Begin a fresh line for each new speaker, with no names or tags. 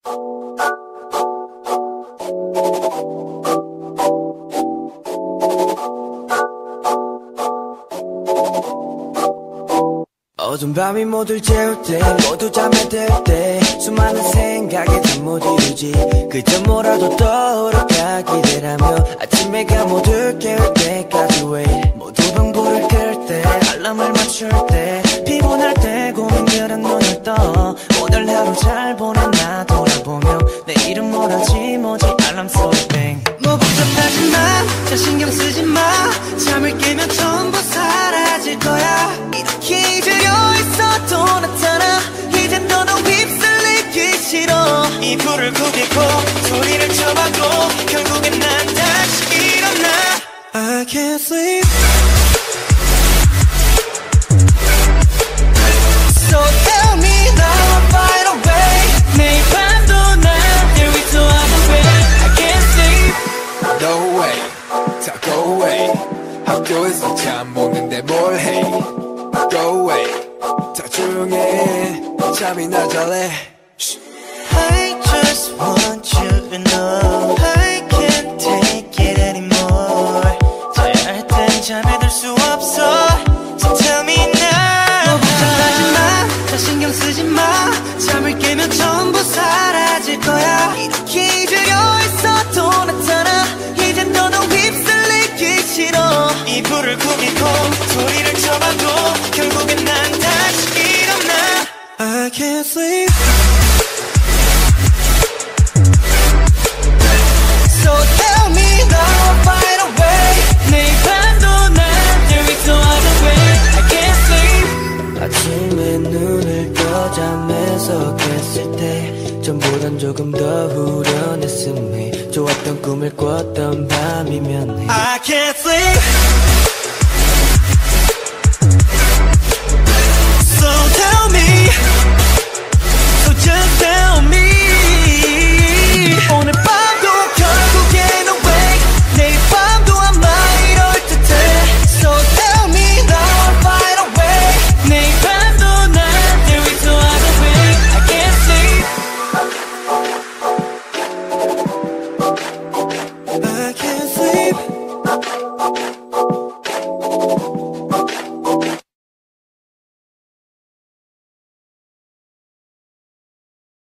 어두운 밤이 모두 재울 때 모두 잠에 들 때 수많은 생각에 잠 못 이루지 그저 뭐라도 떠오를까 기대라며 아침 해가 모두 깨울 때까지 wait 모두 방불을 끌 때 알람을 맞출 때 피곤할 때 고민들은 눈을 떠 오늘 하루 잘 보냈나 돌아보며 내일은 뭘 하지 뭐지 알람 소리 뱅 뭐 복잡하지마 잘 신경 쓰지마 잠을 깨면 전부 사라질 거야 이렇게 기다려 있어도 나타나 이젠 너도 휩쓸리기 싫어 이 불을 구비고 소리를 쳐봐도 결국엔 난 다시 일어나 I can't sleep So tell me now right away 매일 밤도 난 there is no other way I can't sleep
No way 다 go away 학교에서 잠 오는데 뭘 해 Go away 다 조용해 잠이 나잘래
I just want you to know I can't take it anymore 자야 할 땐 잠에 들 수 없어 So tell me now 너 걱정하지마 다 신경 쓰지마 잠을 깨면 전부 사라질 거야 이렇게 기다려 있어도 나타나 이젠 너도 휩쓸리기 싫어 이 불을 구비고 소리를 쳐봐도 결국엔 난 다시 일어나 I can't sleep So tell me now right away 매일 밤도 난 there is no other way I can't sleep 아침에 눈을 떠 잠에서 깼을 때 전보단 조금 더 후련했음에 좋았던 꿈을 꿨던 밤이면 해 I can't sleep